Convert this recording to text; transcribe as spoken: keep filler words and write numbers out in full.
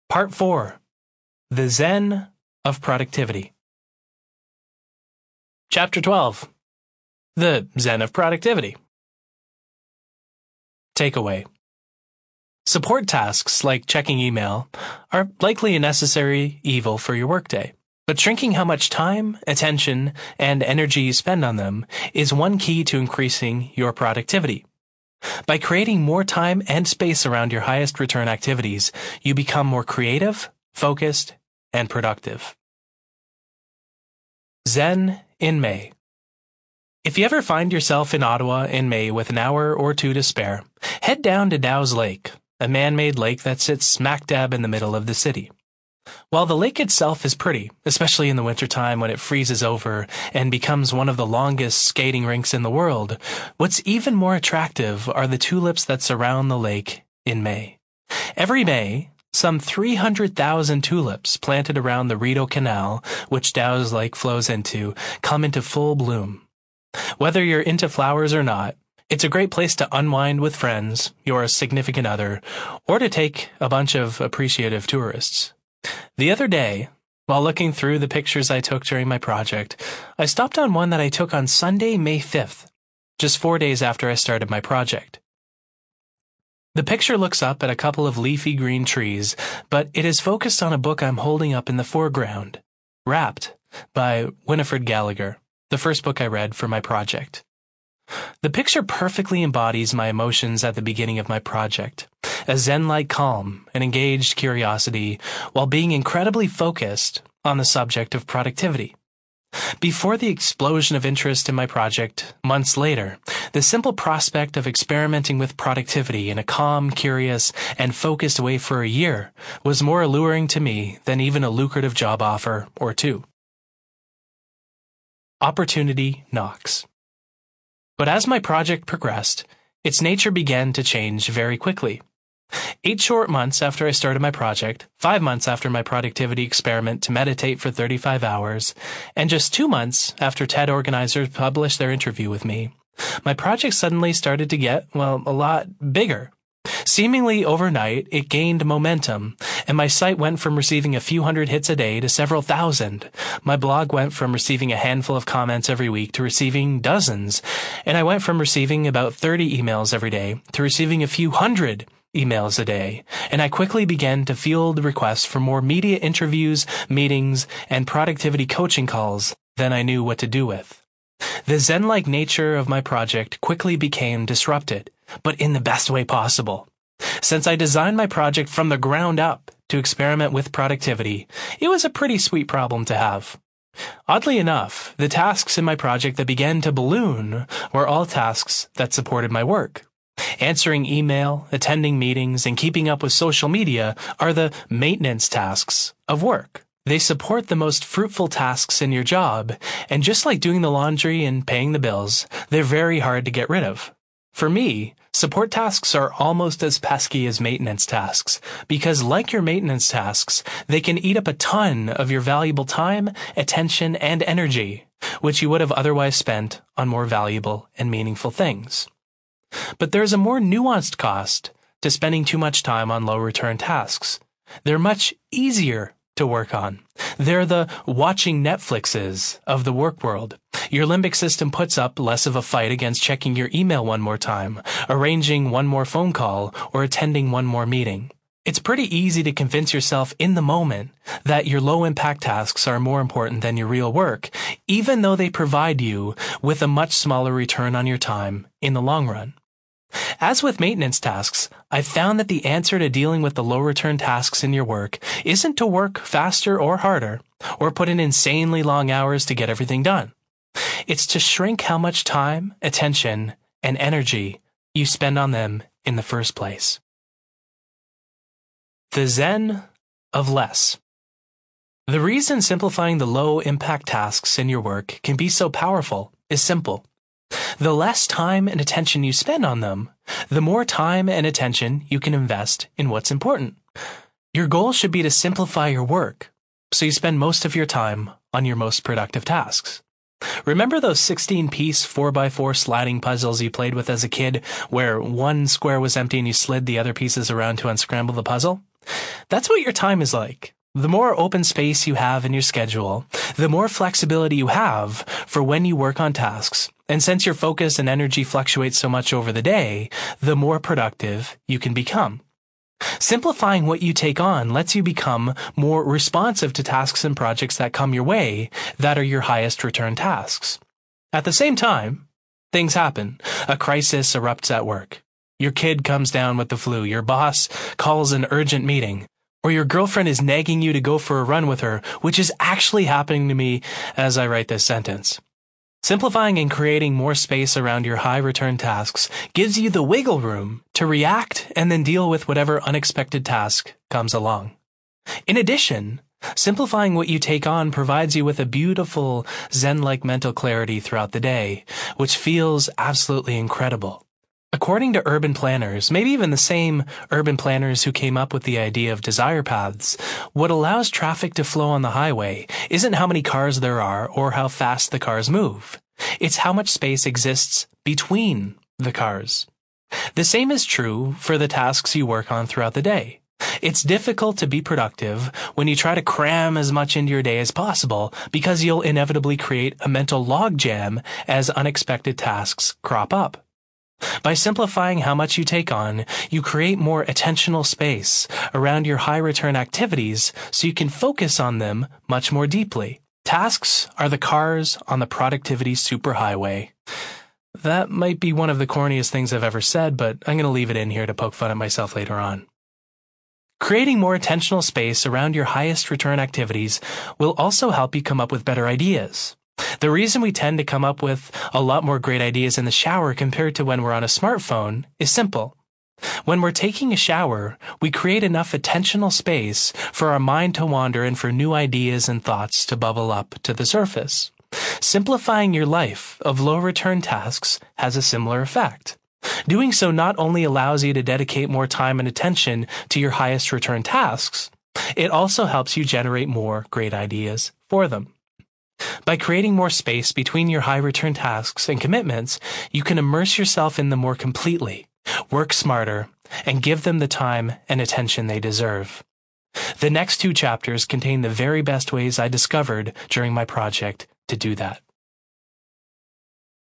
Part four. The Zen of Productivity. Chapter twelve. The Zen of Productivity. Takeaway. Support tasks like checking email are likely a necessary evil for your workday, but shrinking how much time, attention, and energy you spend on them is one key to increasing your productivity. By creating more time and space around your highest return activities, you become more creative, focused, and productive. Zen in May. If you ever find yourself in Ottawa in May with an hour or two to spare, head down to Dow's Lake, a man-made lake that sits smack dab in the middle of the city. While the lake itself is pretty, especially in the wintertime when it freezes over and becomes one of the longest skating rinks in the world, what's even more attractive are the tulips that surround the lake in May. Every May, some three hundred thousand tulips planted around the Rideau Canal, which Dow's Lake flows into, come into full bloom. Whether you're into flowers or not, it's a great place to unwind with friends, your significant other, or to take a bunch of appreciative tourists. The other day, while looking through the pictures I took during my project, I stopped on one that I took on Sunday, May fifth, just four days after I started my project. The picture looks up at a couple of leafy green trees, but it is focused on a book I'm holding up in the foreground, Wrapped, by Winifred Gallagher, the first book I read for my project. The picture perfectly embodies my emotions at the beginning of my project, a zen-like calm and engaged curiosity while being incredibly focused on the subject of productivity. Before the explosion of interest in my project, months later, the simple prospect of experimenting with productivity in a calm, curious, and focused way for a year was more alluring to me than even a lucrative job offer or two. Opportunity knocks. But as my project progressed, its nature began to change very quickly. Eight short months after I started my project, five months after my productivity experiment to meditate for thirty-five hours, and just two months after TED organizers published their interview with me, my project suddenly started to get, well, a lot bigger. Seemingly overnight, it gained momentum, and my site went from receiving a few hundred hits a day to several thousand. My blog went from receiving a handful of comments every week to receiving dozens, and I went from receiving about thirty emails every day to receiving a few hundred emails a day, and I quickly began to field requests for more media interviews, meetings, and productivity coaching calls than I knew what to do with. The zen-like nature of my project quickly became disrupted, but in the best way possible. Since I designed my project from the ground up to experiment with productivity, it was a pretty sweet problem to have. Oddly enough, the tasks in my project that began to balloon were all tasks that supported my work. Answering email, attending meetings, and keeping up with social media are the maintenance tasks of work. They support the most fruitful tasks in your job, and just like doing the laundry and paying the bills, they're very hard to get rid of. For me, support tasks are almost as pesky as maintenance tasks, because like your maintenance tasks, they can eat up a ton of your valuable time, attention, and energy, which you would have otherwise spent on more valuable and meaningful things. But there's a more nuanced cost to spending too much time on low-return tasks. They're much easier to work on. They're the watching Netflixes of the work world. Your limbic system puts up less of a fight against checking your email one more time, arranging one more phone call, or attending one more meeting. It's pretty easy to convince yourself in the moment that your low-impact tasks are more important than your real work, even though they provide you with a much smaller return on your time in the long run. As with maintenance tasks, I've found that the answer to dealing with the low-return tasks in your work isn't to work faster or harder, or put in insanely long hours to get everything done. It's to shrink how much time, attention, and energy you spend on them in the first place. The Zen of Less. The reason simplifying the low-impact tasks in your work can be so powerful is simple. The less time and attention you spend on them, the more time and attention you can invest in what's important. Your goal should be to simplify your work, so you spend most of your time on your most productive tasks. Remember those sixteen-piece four by four sliding puzzles you played with as a kid, where one square was empty and you slid the other pieces around to unscramble the puzzle? That's what your time is like. The more open space you have in your schedule, the more flexibility you have for when you work on tasks. And since your focus and energy fluctuates so much over the day, the more productive you can become. Simplifying what you take on lets you become more responsive to tasks and projects that come your way that are your highest return tasks. At the same time, things happen. A crisis erupts at work. Your kid comes down with the flu. Your boss calls an urgent meeting. Or your girlfriend is nagging you to go for a run with her, which is actually happening to me as I write this sentence. Simplifying and creating more space around your high-return tasks gives you the wiggle room to react and then deal with whatever unexpected task comes along. In addition, simplifying what you take on provides you with a beautiful Zen-like mental clarity throughout the day, which feels absolutely incredible. According to urban planners, maybe even the same urban planners who came up with the idea of desire paths, what allows traffic to flow on the highway isn't how many cars there are or how fast the cars move. It's how much space exists between the cars. The same is true for the tasks you work on throughout the day. It's difficult to be productive when you try to cram as much into your day as possible because you'll inevitably create a mental logjam as unexpected tasks crop up. By simplifying how much you take on, you create more attentional space around your high-return activities so you can focus on them much more deeply. Tasks are the cars on the productivity superhighway. That might be one of the corniest things I've ever said, but I'm going to leave it in here to poke fun at myself later on. Creating more attentional space around your highest return activities will also help you come up with better ideas. The reason we tend to come up with a lot more great ideas in the shower compared to when we're on a smartphone is simple. When we're taking a shower, we create enough attentional space for our mind to wander and for new ideas and thoughts to bubble up to the surface. Simplifying your life of low-return tasks has a similar effect. Doing so not only allows you to dedicate more time and attention to your highest return tasks, it also helps you generate more great ideas for them. By creating more space between your high-return tasks and commitments, you can immerse yourself in them more completely, work smarter, and give them the time and attention they deserve. The next two chapters contain the very best ways I discovered during my project to do that.